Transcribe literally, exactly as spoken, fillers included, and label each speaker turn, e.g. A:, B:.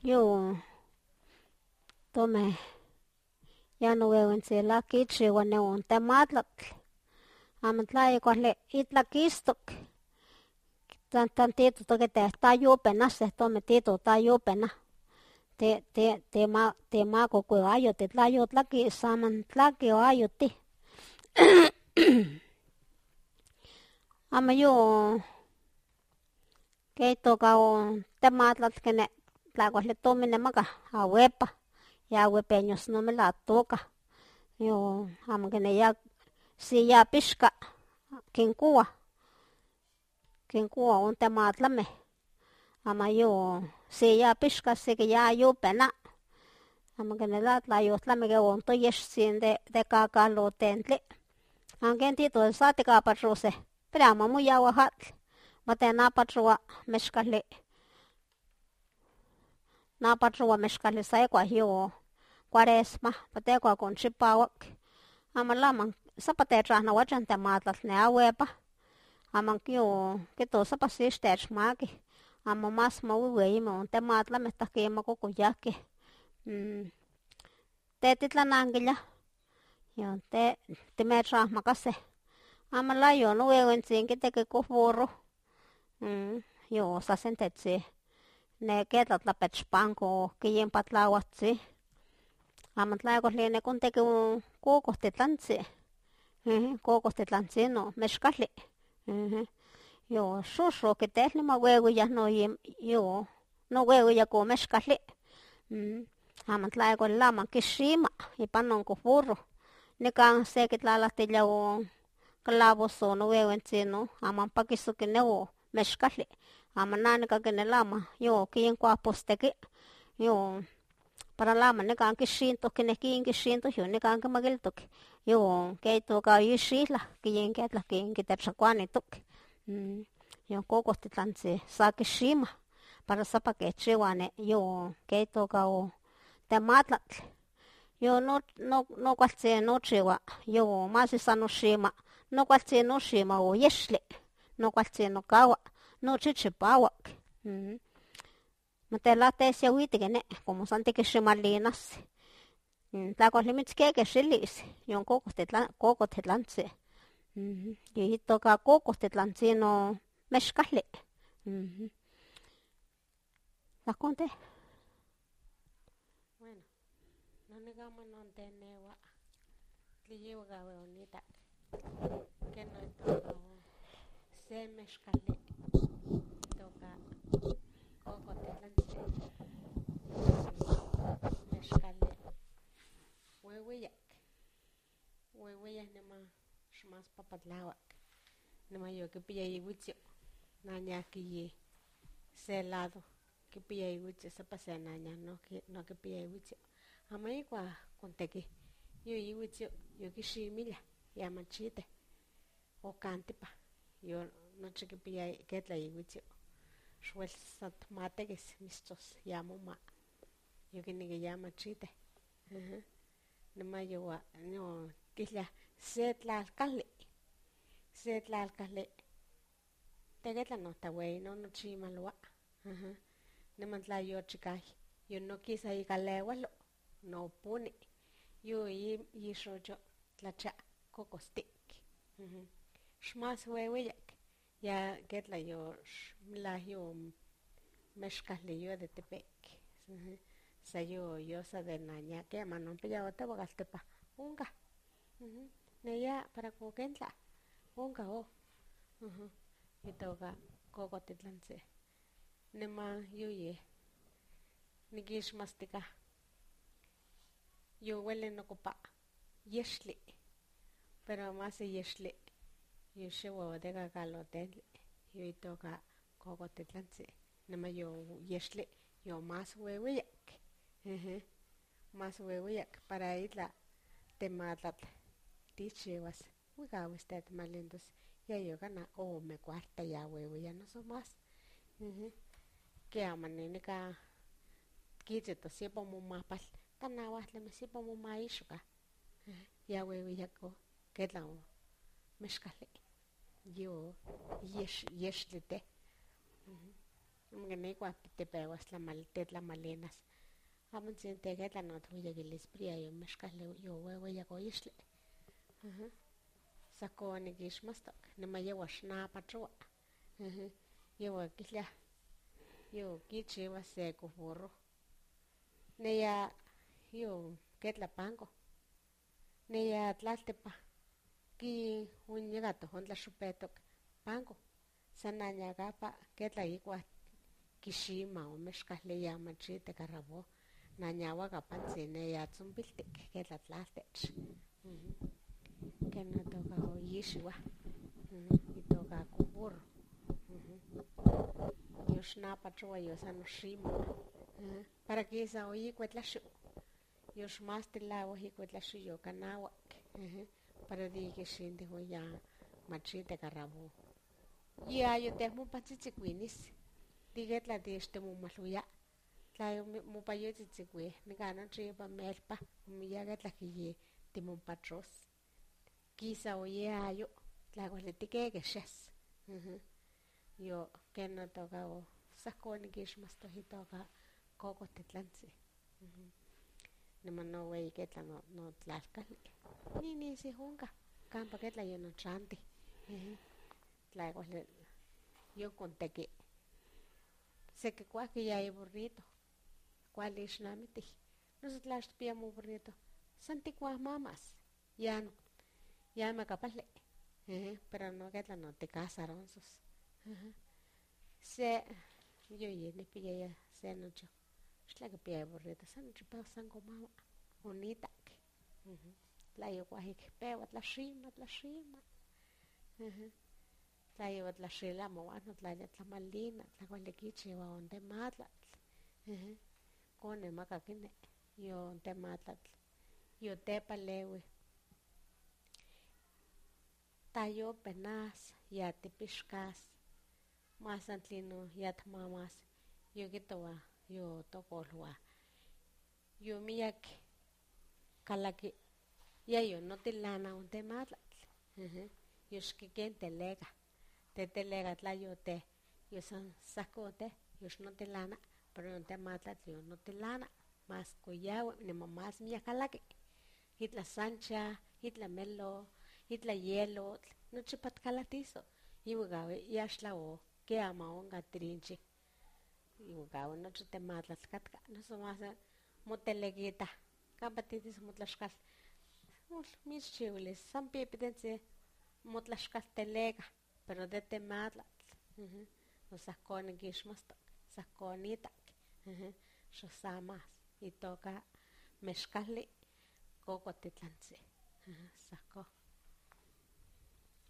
A: Yo tome ya no veo en la kichi wane un tematlat amatla igual itlaquistok tan tantito toquete tayo pena se tome tito tayo pena te te te ma te ma ko ayo te tlayo tlaki saman tlaki o ayo ti ama yo que toca o tematlat kene tlacuale tomine maka ahuepa ya huepeños no me la toca yo amo que ya si ya pishka kinkua kinkua un tematlame ama yo si ya pishka si que ya yo pena amo que la tlayo tlame que un to yesh sin de de kakalo tentli aunque tito sati ka patrose pero amo muy agua hat mate na patrua meshkali na patrua meshkali sai kwa yo cuaresma pate kwa con chipawak ama laman sapate tra na wachan tematlat ne ahuepa ama kyo kito sapasistech maki ama mas mawiwi mo tematla me takima kokuyaki mm te titlananguilla yo te timetra makase ama la yo no veo en sin que te que burro mm yo sasentetsi ne ketlatla pechpanko kiyen patlawatsi ama tlago lene konte que un coco tetlantsi mhm coco tetlantsi no mexkali mhm yo shusho que te ma huevo ya no yo no huevo ya ko mexkali mm ama tlago lama kishima ipanon ko burro nikan se que tlalate ya o clavos o no huevo encino ama pakiso que no mexkali ama nani ka que lama yo kien kwa posteki yo para lama nikan kishinto que nekin kishinto yo nikan que magiltok yo que toka yishila kien que tla kien que te chakwani tok mm yo coco titlantsi sakishima para sapa que chiwane yo que toka o tematlatl yo no no no kualtsi no chiwa yo masi sano shima no kualtsi no shima o yeshli no kualtsi no kawa no chichipawak mm Matelate se huitigene como sante que shimalinas mm tla kualimitske que shilis yon coco tetlan coco tetlantsi mhm y toka coco tetlantsi no mexkali mhm la conte
B: Bueno, no negamos no tenewa tliyewa gawe bonita que no toca se mezcale toca coco tetlantsi mezcale huehueyak huehueyak nema shmas papatlawak nema yo que pilla iwitio naña que se lado que pilla iwitio se pasa naña no que no que pilla iwitio ama ikwa konteki yo iwitio yo que shimila ya machite o cantipa yo noche que pilla que la iwitio shwel sat mateges mistos ya moma yo que ni que ya machite uh-huh. Nema yo wa no kila setla alcalde setla alcalde tegetla no ta wey no no chimalwa uh-huh. Nema tla yo chikai yo no quisa y calewalo no pone yo y y shojo tlacha coco stick uh-huh. Shmas huehueyak ya getla yo la yo mezcale yo de tepec uh-huh. Sa yo yo sa de naña que manon pilla otra bogaltepa unga uh-huh. Neya para coquentla unga o uh-huh. Y toga coco tetlantse nema yo ye nigish mastika yo huele no copa yeshli pero más yeshli yo shewo de gagalote yo y toga coco tetlantse nema yo yeshli yo más huehueyak uh-huh. Más huehueyak para irla tematlat tichewas wiga usted malindos ya yo gana o me cuarta ya huehueya no so más uh-huh. Que amanenika kijito sipo mo mapal tanawa le me sipo mo maishuka uh-huh. Ya huehueya ko ketla o meshkale yo yesh yeshlite uh-huh. Mgani kwa te pewas la mal tet la malenas. Aman sin te get la not huya gilis pria yo meshka le yo we ya koishle. Mhm. Sako ni gish mastak. Ni ma yewa shna patrua. Mhm. Yewa kisla. Yo kichi wa se ko burro. Ne ya yo get la pango. Ne ya tlaltepa. Ki un llegato hon la chupetok pango. Sananya gapa get la ikwa kishima o meshka le ya machite karabo. Nanyawa kapansi ne ya tsumbiltik get la tlaltech. Mhm. Que no toca o yishwa. Mhm. Y toka ko burro. Mhm. Yo shna patrua yo sano shima. Mhm. Para que esa oyi kwetlashu. Yo shmaste la oji kwetlashu yo kanawak. Mhm. Para di que shinde ho ya machite karabo. Ya yo te mu patsitsikwinis. Diget la di este mu maluya. La yo mu pa yo tsitsikwe. Ni gana tri pa melpa. Mi ya get la ki ye ti mu patros. Kisa oye ayo. La go le tike que shes. Mhm. Yo que no toca o sako ni gish masto hi toka koko titlansi. Mhm. Ni mano wey get la no no tlalkali. Ni ni si honga. Kampa get la yo no chanti. Mhm. La go le yo conteke. Se que kwa que ya hay burrito. ¿Cuál es namiti? No se tlash pia mu burrito. Santi kwa mamas. Ya no. Ya me capale. Uh-huh. Pero no get la no te casaron sus. Uh-huh. Se yo ye ni pia ya se no yo. Shla que pia burrito. San no pa sango mama. Unita. Uh-huh. La yo kwa hik pewat la shima la shima. Uh-huh. La yo la shila mo ano la ya la malina la kwa le kichi wa onde matla. Uh-huh. Kone maka kine. Yo onde matla. Yo te palewe. Tayo penas ya te pishkas. Mas antlino ya mamas. Yo gitowa. Yo tokolwa. Yo miyak kalaki. Ya yo no te lana onde matla. Uh-huh. Yo shkiken te lega. Te te lega tla yo te. Yo san sakote. Yo no te lana. Pero yo te matla yo no te lana. Mas koyawe. Ni mamás miya kalaki. Hitla sancha. Hitla melo. Hitla hielo. No chipat kalatizo. Iwagawe yashla o. Que ama onga trinchi. Iwagawe no chute matla katka. No so más moteleguita. Kampatitis motlashkal. Mis chiviles. San pipidense motlashkal telega. Pero de te matla. Uh-huh. No sakone gishmastok. Sakonitak. Uh-huh. So samas. Y toca mezcali coco titlanse. Uh-huh. Sako.